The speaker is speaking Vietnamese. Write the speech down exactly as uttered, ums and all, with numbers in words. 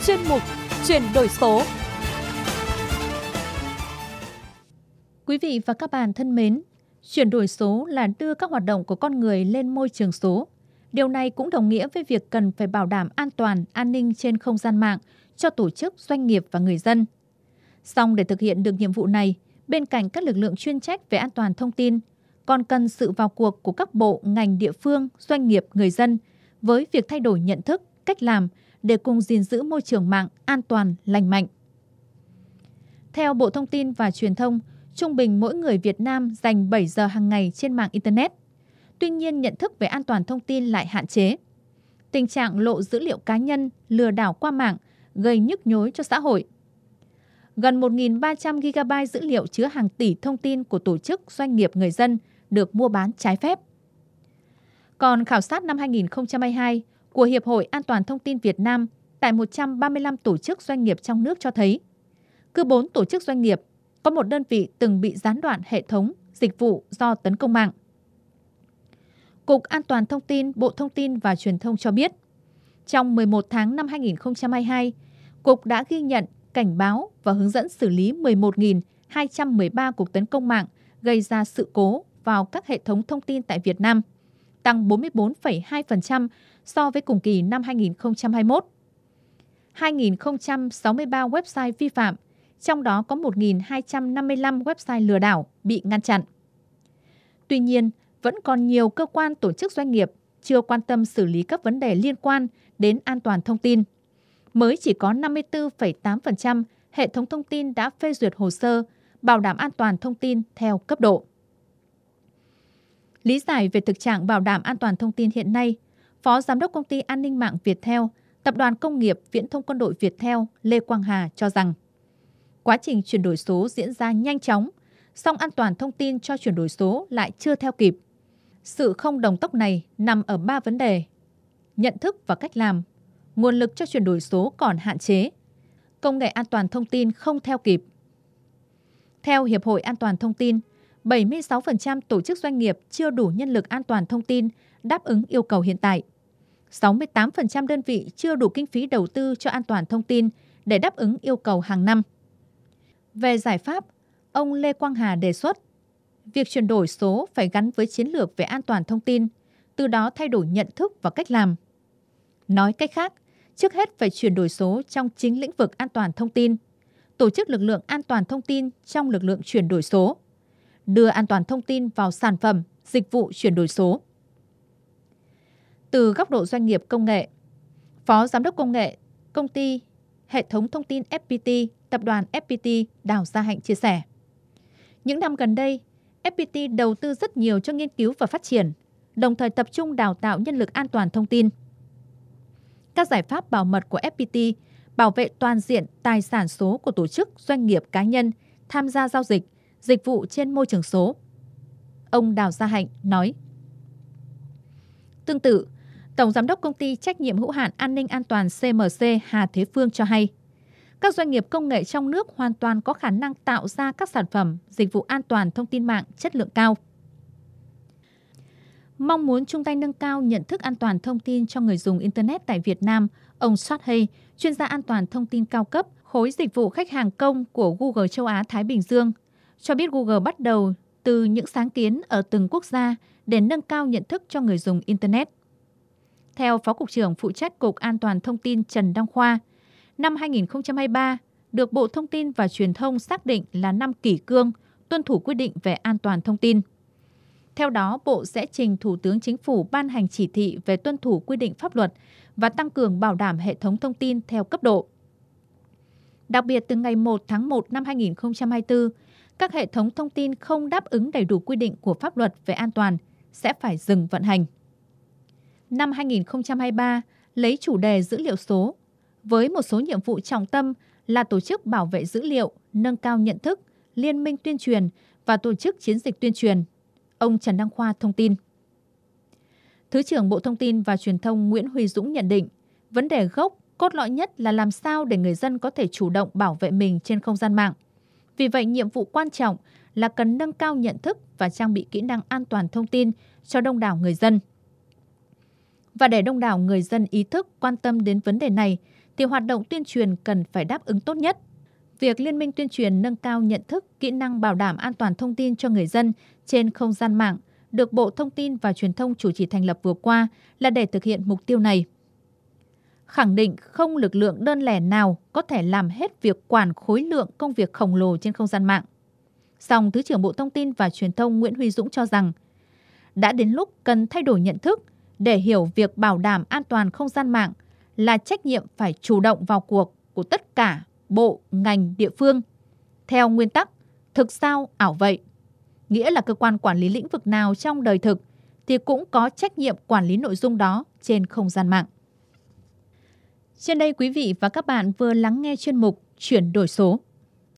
chuyên mục Chuyển đổi số. Quý vị và các bạn thân mến, chuyển đổi số là đưa các hoạt động của con người lên môi trường số. Điều này cũng đồng nghĩa với việc cần phải bảo đảm an toàn, an ninh trên không gian mạng cho tổ chức, doanh nghiệp và người dân. Song để thực hiện được nhiệm vụ này, bên cạnh các lực lượng chuyên trách về an toàn thông tin, còn cần sự vào cuộc của các bộ, ngành địa phương, doanh nghiệp, người dân với việc thay đổi nhận thức, cách làm để cùng gìn giữ môi trường mạng an toàn, lành mạnh. Theo Bộ Thông tin và Truyền thông, trung bình mỗi người Việt Nam dành bảy giờ hàng ngày trên mạng Internet. Tuy nhiên, nhận thức về an toàn thông tin lại hạn chế. Tình trạng lộ dữ liệu cá nhân, lừa đảo qua mạng gây nhức nhối cho xã hội. Gần một nghìn ba trăm gi-ga-bai dữ liệu chứa hàng tỷ thông tin của tổ chức, doanh nghiệp, người dân được mua bán trái phép. Còn khảo sát năm hai nghìn không trăm hai mươi hai của Hiệp hội An toàn Thông tin Việt Nam tại một trăm ba mươi lăm tổ chức doanh nghiệp trong nước cho thấy, cứ bốn tổ chức doanh nghiệp có một đơn vị từng bị gián đoạn hệ thống, dịch vụ do tấn công mạng. Cục An toàn Thông tin, Bộ Thông tin và Truyền thông cho biết, trong mười một tháng năm hai nghìn không trăm hai mươi hai, Cục đã ghi nhận, cảnh báo và hướng dẫn xử lý mười một nghìn hai trăm mười ba cuộc tấn công mạng gây ra sự cố vào các hệ thống thông tin tại Việt Nam, tăng bốn mươi tư phẩy hai phần trăm so với cùng kỳ năm hai nghìn không trăm hai mươi mốt. hai nghìn không trăm sáu mươi ba website vi phạm, trong đó có một nghìn hai trăm năm mươi lăm website lừa đảo bị ngăn chặn. Tuy nhiên, vẫn còn nhiều cơ quan, tổ chức, doanh nghiệp chưa quan tâm xử lý các vấn đề liên quan đến an toàn thông tin. Mới chỉ có năm mươi tư phẩy tám phần trăm hệ thống thông tin đã phê duyệt hồ sơ bảo đảm an toàn thông tin theo cấp độ. Lý giải về thực trạng bảo đảm an toàn thông tin hiện nay, Phó Giám đốc Công ty An ninh mạng Viettel, Tập đoàn Công nghiệp Viễn thông Quân đội Viettel Lê Quang Hà cho rằng, quá trình chuyển đổi số diễn ra nhanh chóng, song an toàn thông tin cho chuyển đổi số lại chưa theo kịp. Sự không đồng tốc này nằm ở ba vấn đề: nhận thức và cách làm, nguồn lực cho chuyển đổi số còn hạn chế, công nghệ an toàn thông tin không theo kịp. Theo Hiệp hội An toàn Thông tin, bảy mươi sáu phần trăm tổ chức doanh nghiệp chưa đủ nhân lực an toàn thông tin đáp ứng yêu cầu hiện tại. sáu mươi tám phần trăm đơn vị chưa đủ kinh phí đầu tư cho an toàn thông tin để đáp ứng yêu cầu hàng năm. Về giải pháp, ông Lê Quang Hà đề xuất, việc chuyển đổi số phải gắn với chiến lược về an toàn thông tin, từ đó thay đổi nhận thức và cách làm. Nói cách khác, trước hết phải chuyển đổi số trong chính lĩnh vực an toàn thông tin, tổ chức lực lượng an toàn thông tin trong lực lượng chuyển đổi số, đưa an toàn thông tin vào sản phẩm, dịch vụ chuyển đổi số. Từ góc độ doanh nghiệp công nghệ, Phó Giám đốc Công nghệ, Công ty Hệ thống Thông tin ép pê tê, Tập đoàn ép pê tê Đào Gia Hạnh chia sẻ, những năm gần đây, ép pê tê đầu tư rất nhiều cho nghiên cứu và phát triển, đồng thời tập trung đào tạo nhân lực an toàn thông tin. Các giải pháp bảo mật của ép pê tê bảo vệ toàn diện tài sản số của tổ chức, doanh nghiệp, cá nhân tham gia giao dịch, dịch vụ trên môi trường số. Ông Đào Gia Hạnh nói. Tương tự, Tổng Giám đốc Công ty Trách nhiệm hữu hạn An ninh An toàn xê em xê Hà Thế Phương cho hay, các doanh nghiệp công nghệ trong nước hoàn toàn có khả năng tạo ra các sản phẩm, dịch vụ an toàn thông tin mạng chất lượng cao. Mong muốn chung tay nâng cao nhận thức an toàn thông tin cho người dùng Internet tại Việt Nam, ông Soát Hay, chuyên gia an toàn thông tin cao cấp, khối dịch vụ khách hàng công của Google châu Á-Thái Bình Dương, cho biết Google bắt đầu từ những sáng kiến ở từng quốc gia để nâng cao nhận thức cho người dùng Internet. Theo Phó Cục trưởng phụ trách Cục An toàn Thông tin Trần Đăng Khoa, năm hai nghìn không trăm hai mươi ba được Bộ Thông tin và Truyền thông xác định là năm kỷ cương, tuân thủ quy định về an toàn thông tin. Theo đó, Bộ sẽ trình Thủ tướng Chính phủ ban hành chỉ thị về tuân thủ quy định pháp luật và tăng cường bảo đảm hệ thống thông tin theo cấp độ. Đặc biệt, từ ngày một tháng một năm hai nghìn không trăm hai mươi tư, các hệ thống thông tin không đáp ứng đầy đủ quy định của pháp luật về an toàn sẽ phải dừng vận hành. Năm hai nghìn không trăm hai mươi ba lấy chủ đề dữ liệu số, với một số nhiệm vụ trọng tâm là tổ chức bảo vệ dữ liệu, nâng cao nhận thức, liên minh tuyên truyền và tổ chức chiến dịch tuyên truyền. Ông Trần Đăng Khoa thông tin. Thứ trưởng Bộ Thông tin và Truyền thông Nguyễn Huy Dũng nhận định, vấn đề gốc, cốt lõi nhất là làm sao để người dân có thể chủ động bảo vệ mình trên không gian mạng. Vì vậy, nhiệm vụ quan trọng là cần nâng cao nhận thức và trang bị kỹ năng an toàn thông tin cho đông đảo người dân. Và để đông đảo người dân ý thức, quan tâm đến vấn đề này, thì hoạt động tuyên truyền cần phải đáp ứng tốt nhất. Việc Liên minh tuyên truyền nâng cao nhận thức, kỹ năng bảo đảm an toàn thông tin cho người dân trên không gian mạng được Bộ Thông tin và Truyền thông chủ trì thành lập vừa qua là để thực hiện mục tiêu này. Khẳng định không lực lượng đơn lẻ nào có thể làm hết việc quản khối lượng công việc khổng lồ trên không gian mạng. Song Thứ trưởng Bộ Thông tin và Truyền thông Nguyễn Huy Dũng cho rằng đã đến lúc cần thay đổi nhận thức để hiểu việc bảo đảm an toàn không gian mạng là trách nhiệm phải chủ động vào cuộc của tất cả bộ, ngành, địa phương. Theo nguyên tắc, thực sao ảo vậy. Nghĩa là cơ quan quản lý lĩnh vực nào trong đời thực thì cũng có trách nhiệm quản lý nội dung đó trên không gian mạng. Trên đây quý vị và các bạn vừa lắng nghe chuyên mục Chuyển đổi số.